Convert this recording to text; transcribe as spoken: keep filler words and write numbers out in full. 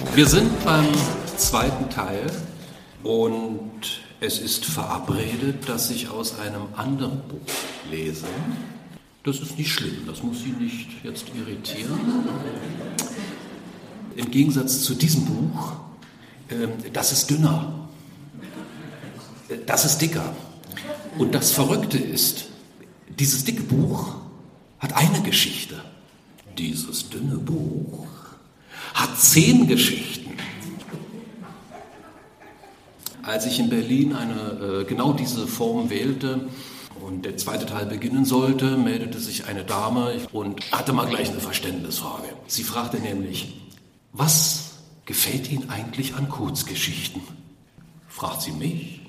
Wir sind beim zweiten Teil und es ist verabredet, dass ich aus einem anderen Buch lese. Das ist nicht schlimm, das muss Sie nicht jetzt irritieren. Im Gegensatz zu diesem Buch, äh, das ist dünner, das ist dicker. Und das Verrückte ist, dieses dicke Buch hat eine Geschichte. Dieses dünne Buch hat zehn Geschichten. Als ich in Berlin eine, äh, genau diese Form wählte und der zweite Teil beginnen sollte, meldete sich eine Dame und hatte mal gleich eine Verständnisfrage. Sie fragte nämlich, was gefällt Ihnen eigentlich an Kurzgeschichten? Fragt sie mich?